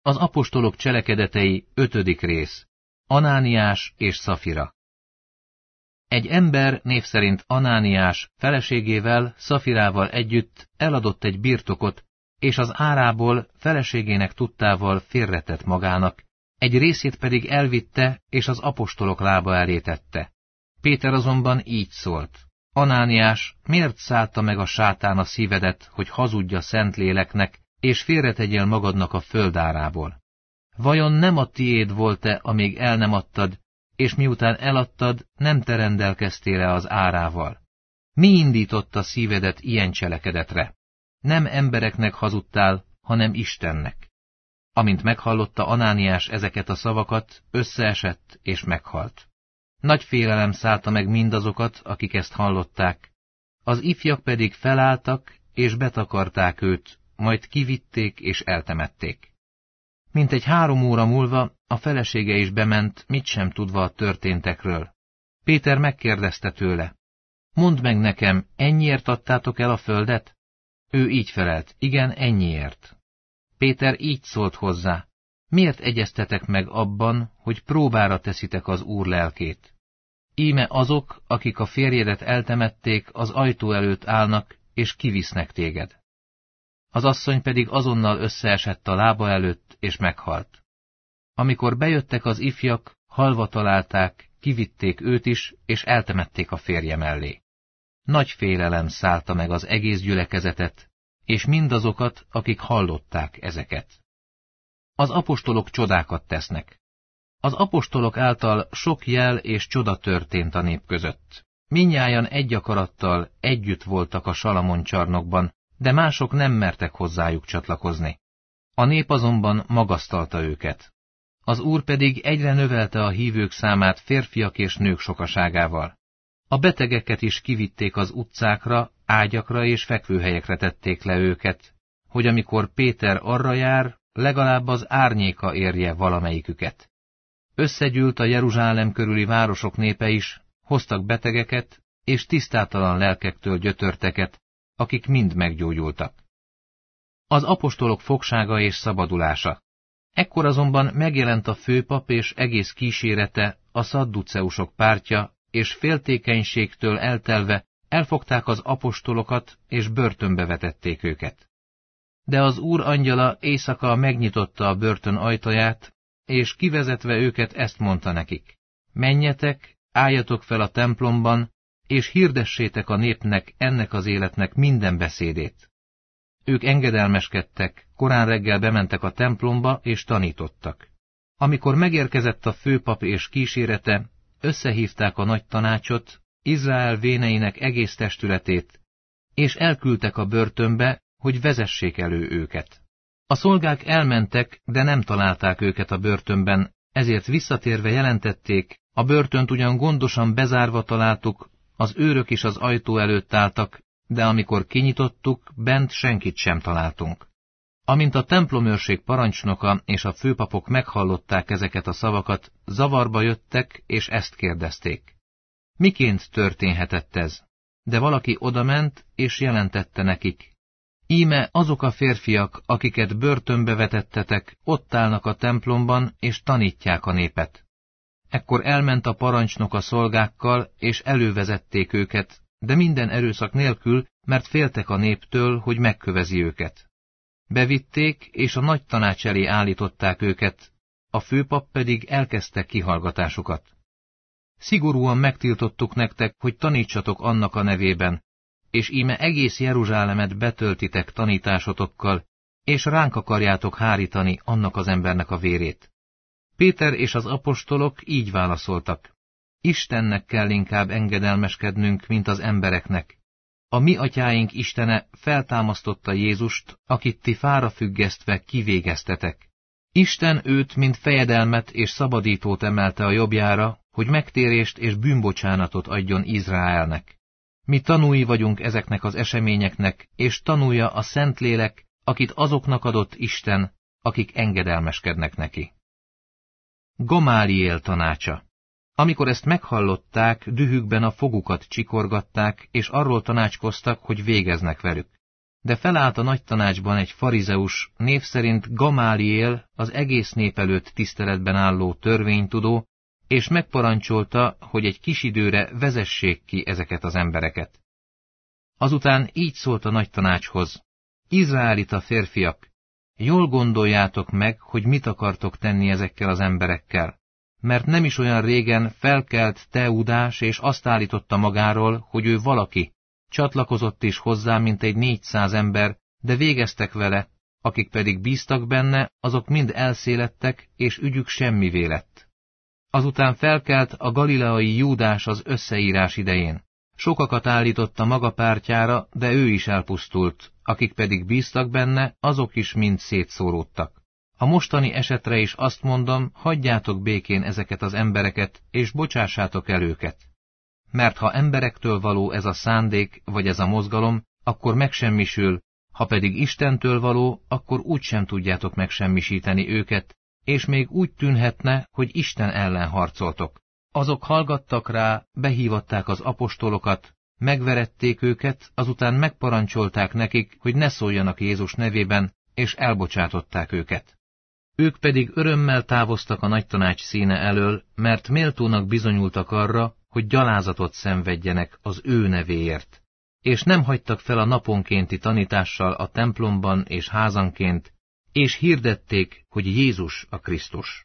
Az apostolok cselekedetei 5. rész. Anániás és Szafira. Egy ember név szerint Anániás feleségével, Szafirával együtt eladott egy birtokot, és az árából feleségének tudtával félretett magának, egy részét pedig elvitte, és az apostolok lába elé tette. Péter azonban így szólt: Anániás, miért szállta meg a sátán a szívedet, hogy hazudj a Szentléleknek, és félretegyél magadnak a földárából? Vajon nem a tiéd volt-e, amíg el nem adtad, és miután eladtad, nem te rendelkeztél-e az árával? Mi indította szívedet ilyen cselekedetre? Nem embereknek hazudtál, hanem Istennek. Amint meghallotta Anániás ezeket a szavakat, összeesett és meghalt. Nagy félelem szállta meg mindazokat, akik ezt hallották. Az ifjak pedig felálltak, és betakarták őt, majd kivitték és eltemették. Mintegy 3 óra múlva a felesége is bement, mit sem tudva a történtekről. Péter megkérdezte tőle: Mondd meg nekem, ennyiért adtátok el a földet? Ő így felelt: igen, ennyiért. Péter így szólt hozzá: miért egyeztetek meg abban, hogy próbára teszitek az Úr lelkét? Íme azok, akik a férjedet eltemették, az ajtó előtt állnak, és kivisznek téged. Az asszony pedig azonnal összeesett a lába előtt, és meghalt. Amikor bejöttek az ifjak, halva találták, kivitték őt is, és eltemették a férje mellé. Nagy félelem szállta meg az egész gyülekezetet, és mindazokat, akik hallották ezeket. Az apostolok csodákat tesznek. Az apostolok által sok jel és csoda történt a nép között. Mindnyájan egy akarattal együtt voltak a Salamon csarnokban, de mások nem mertek hozzájuk csatlakozni. A nép azonban magasztalta őket. Az Úr pedig egyre növelte a hívők számát férfiak és nők sokaságával. A betegeket is kivitték az utcákra, ágyakra és fekvőhelyekre tették le őket, hogy amikor Péter arra jár, legalább az árnyéka érje valamelyiküket. Összegyűlt a Jeruzsálem körüli városok népe is, hoztak betegeket és tisztátalan lelkektől gyötörteket, akik mind meggyógyultak. Az apostolok fogsága és szabadulása. Ekkor azonban megjelent a főpap és egész kísérete, a szadduceusok pártja, és féltékenységtől eltelve elfogták az apostolokat, és börtönbe vetették őket. De az Úr angyala éjszaka megnyitotta a börtön ajtaját, és kivezetve őket ezt mondta nekik: menjetek, álljatok fel a templomban, és hirdessétek a népnek ennek az életnek minden beszédét. Ők engedelmeskedtek, korán reggel bementek a templomba, és tanítottak. Amikor megérkezett a főpap és kísérete, összehívták a nagy tanácsot, Izrael véneinek egész testületét, és elküldtek a börtönbe, hogy vezessék elő őket. A szolgák elmentek, de nem találták őket a börtönben, ezért visszatérve jelentették: a börtönt ugyan gondosan bezárva találtuk, az őrök is az ajtó előtt álltak, de amikor kinyitottuk, bent senkit sem találtunk. Amint a templomőrség parancsnoka és a főpapok meghallották ezeket a szavakat, zavarba jöttek, és ezt kérdezték: miként történhetett ez? De valaki odament, és jelentette nekik: íme azok a férfiak, akiket börtönbe vetettetek, ott állnak a templomban, és tanítják a népet. Ekkor elment a parancsnok a szolgákkal, és elővezették őket, de minden erőszak nélkül, mert féltek a néptől, hogy megkövezi őket. Bevitték, és a nagy tanács elé állították őket, a főpap pedig elkezdte kihallgatásukat. Szigorúan megtiltottuk nektek, hogy tanítsatok annak a nevében, és íme egész Jeruzsálemet betöltitek tanításotokkal, és ránk akarjátok hárítani annak az embernek a vérét. Péter és az apostolok így válaszoltak: Istennek kell inkább engedelmeskednünk, mint az embereknek. A mi atyáink Istene feltámasztotta Jézust, akit ti fára függesztve kivégeztetek. Isten őt, mint fejedelmet és szabadítót emelte a jobbjára, hogy megtérést és bűnbocsánatot adjon Izraelnek. Mi tanúi vagyunk ezeknek az eseményeknek, és tanúja a Szentlélek, akit azoknak adott Isten, akik engedelmeskednek neki. Gamáliél tanácsa. Amikor ezt meghallották, dühükben a fogukat csikorgatták, és arról tanácskoztak, hogy végeznek velük. de felállt a nagytanácsban egy farizeus, név szerint Gamáliél, az egész nép előtt tiszteletben álló törvénytudó, és megparancsolta, hogy egy kis időre vezessék ki ezeket az embereket. Azután így szólt a nagytanácshoz: Izraelita férfiak, jól gondoljátok meg, hogy mit akartok tenni ezekkel az emberekkel, mert nem is olyan régen felkelt Teudás, és azt állította magáról, hogy ő valaki, csatlakozott is hozzá mintegy 400 ember, de végeztek vele, akik pedig bíztak benne, azok mind elszélettek, és ügyük semmivé lett. Azután felkelt a galileai Júdás az összeírás idején. Sokakat állított a maga pártjára, de ő is elpusztult, akik pedig bíztak benne, azok is mind szétszóródtak. A mostani esetre is azt mondom, hagyjátok békén ezeket az embereket, és bocsássátok el őket. Mert ha emberektől való ez a szándék, vagy ez a mozgalom, akkor megsemmisül, ha pedig Istentől való, akkor úgysem tudjátok megsemmisíteni őket, és még úgy tűnhetne, hogy Isten ellen harcoltok. Azok hallgattak rá, behívatták az apostolokat, megverették őket, azután megparancsolták nekik, hogy ne szóljanak Jézus nevében, és elbocsátották őket. Ők pedig örömmel távoztak a nagytanács színe elől, mert méltónak bizonyultak arra, hogy gyalázatot szenvedjenek az ő nevéért, és nem hagytak fel a naponkénti tanítással a templomban és házanként, és hirdették, hogy Jézus a Krisztus.